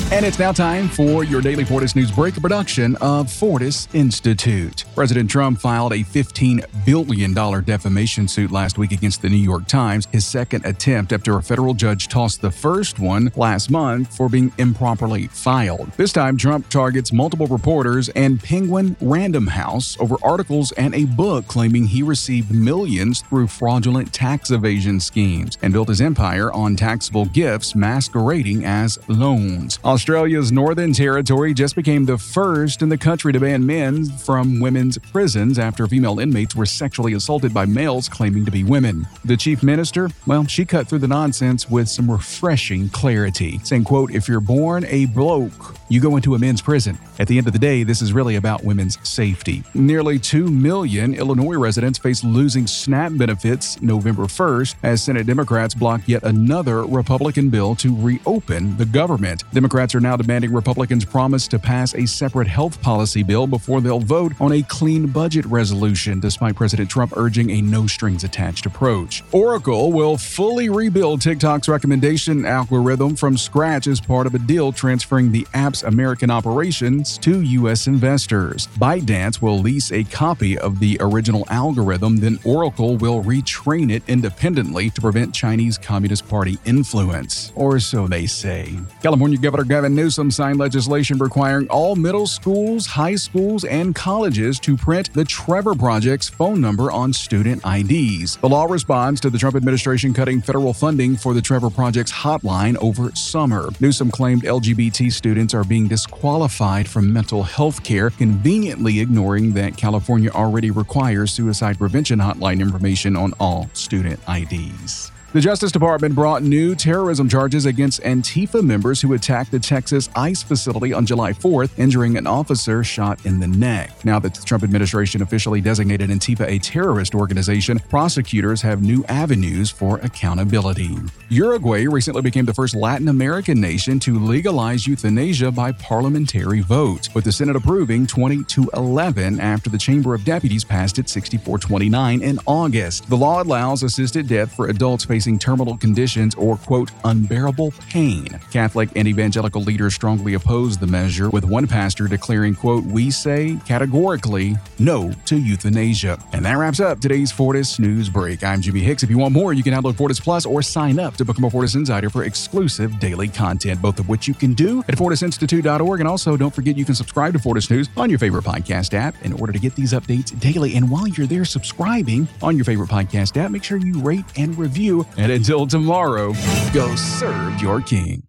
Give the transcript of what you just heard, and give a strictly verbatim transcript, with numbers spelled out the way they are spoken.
And it's now time for your daily Fortis News Break, a production of Fortis Institute. President Trump filed a fifteen billion dollars defamation suit last week against the New York Times, his second attempt after a federal judge tossed the first one last month for being improperly filed. This time, Trump targets multiple reporters and Penguin Random House over articles and a book claiming he received millions through fraudulent tax evasion schemes and built his empire on taxable gifts masquerading as loans. Australia's Northern Territory just became the first in the country to ban men from women's prisons after female inmates were sexually assaulted by males claiming to be women. The chief minister, well, she cut through the nonsense with some refreshing clarity, saying, quote, "If you're born a bloke, you go into a men's prison. At the end of the day, this is really about women's safety." Nearly two million Illinois residents face losing SNAP benefits November first as Senate Democrats block yet another Republican bill to reopen the government. Democrats are now demanding Republicans promise to pass a separate health policy bill before they'll vote on a clean budget resolution, despite President Trump urging a no-strings-attached approach. Oracle will fully rebuild TikTok's recommendation algorithm from scratch as part of a deal transferring the app's American operations to U S investors. ByteDance will lease a copy of the original algorithm, then Oracle will retrain it independently to prevent Chinese Communist Party influence. Or so they say. California Governor Gavin Newsom signed legislation requiring all middle schools, high schools, and colleges to print the Trevor Project's phone number on student I Ds. The law responds to the Trump administration cutting federal funding for the Trevor Project's hotline over summer. Newsom claimed L G B T students are being disqualified from mental health care, conveniently ignoring that California already requires suicide prevention hotline information on all student I Ds. The Justice Department brought new terrorism charges against Antifa members who attacked the Texas ICE facility on July fourth, injuring an officer shot in the neck. Now that the Trump administration officially designated Antifa a terrorist organization, prosecutors have new avenues for accountability. Uruguay recently became the first Latin American nation to legalize euthanasia by parliamentary vote, with the Senate approving twenty to eleven after the Chamber of Deputies passed it sixty-four twenty-nine in August. The law allows assisted death for adults facing terminal conditions or, quote, unbearable pain. Catholic and evangelical leaders strongly opposed the measure, with one pastor declaring, quote, "We say categorically no to euthanasia." And that wraps up today's Fortis News Break. I'm Jimmy Hicks. If you want more, you can download Fortis Plus or sign up to become a Fortis Insider for exclusive daily content, both of which you can do at fortis institute dot org. And also, don't forget you can subscribe to Fortis News on your favorite podcast app in order to get these updates daily. And while you're there subscribing on your favorite podcast app, make sure you rate and review. And until tomorrow, go serve your king.